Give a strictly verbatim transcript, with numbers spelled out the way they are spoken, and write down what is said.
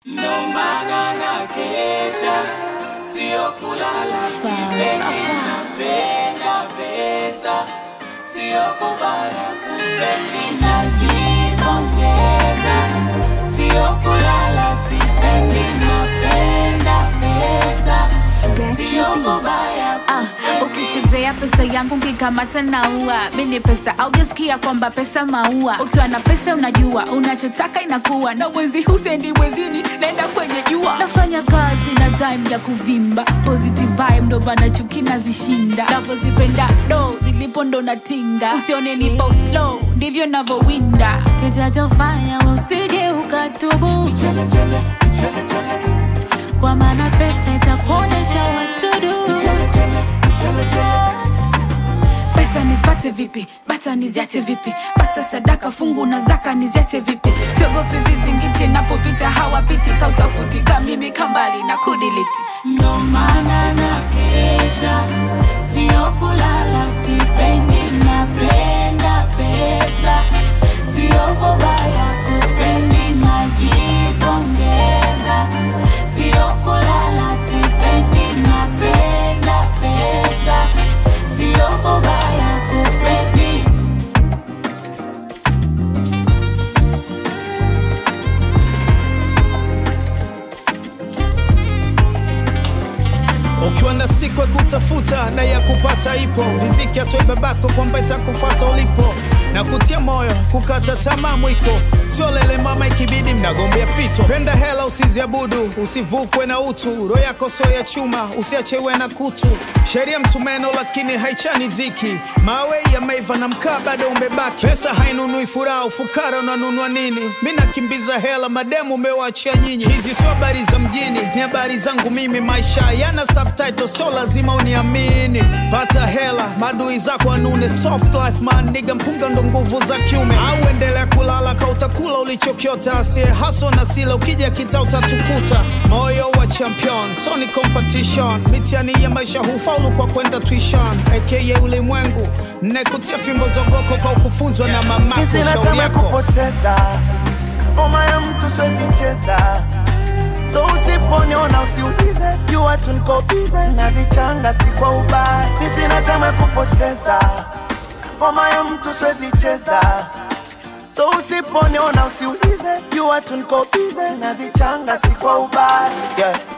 No maana na kesha, sio kulala, sipendi napenda pesa, sio kubaya kuspendi najipongeza, sio kulala, sipendi napenda pesa, sio kubaya kuspendi. Ukichezea pesa yangu ngikamata na ua. Mini pesa au jisikia kwamba pesa maua. Ukiwa na pesa unajua unachotaka inakuwa. Na mwezi husendi mwezini naenda kwenye jua. Nafanya kazi na time ya kuvimba. Positive vibe ndo bana chuki nazishinda. Navozipenda do zilipo ndo natinga. Usione nipo slow ndivyo navowinda. Kitachofanya we usije ukatubu. Michele chele, michele chele, kwa maana pesa itakuonesha what to do. michele chele, michele chele. Pesa nizipate vipi, bata niziache vipi, pasta sadaka fungu na zaka niziache vipi. Siogopi vizingiti napopita hawapiti, kautafuti kamimi kambali na kudiliti. Ndo maana na kesha, sio kulala, sipendi napenda pesa, sio kubaya kuspendi najipongeza, sio kulala, sipendi napenda pesa, sio kubaya kuspendi. Ukiwa na siku ya kutafuta na ya kupata ipo, riziki atoe babako kwamba itakufuata ulipo, na kutia moyo kukata tamaa mwiko, sio lele mama ikibidi mnagombea fito. Penda hela usiziabudu, usivukwe na utu, roho yako sio ya chuma, usiachewe na kutu. Sheria msumeno lakini haichani dhiki, mawe yameiva na mkaa bado umebaki. Pesa hainunui furaha, ufukara unanunua nini? Mimi nakimbiza hela mademu umewaachia nyinyi. Hizi sio habari za mjini, ni habari zangu mimi. Maisha yana subtitle, so lazima uniamini. Pata hela, madui zako anune. Soft life man, nigga mpunga ndo nguvu za kiume. Au endelea kulala ka utakula ulichokiota. Asiye haso na sila, ukija kita utatukuta. Moyo wa champion, so ni competition. Mitiani ya maisha hufaulu kwa kwenda tuition. Aka ulimwengu, nekutia fimbo zogoko kwa ukufunzwa na mamako. Shauri yako kupoteza, ngoma ya mtu siwezi cheza. So usiponiona usiulize, jua tu niko busy, nazichanga si kwa ubaya. Mimi sina tamaa kupoteza, ngoma ya mtu siwezi cheza. So usiponiona usiulize, jua tu niko busy, nazichanga si kwa ubaya. Yeah.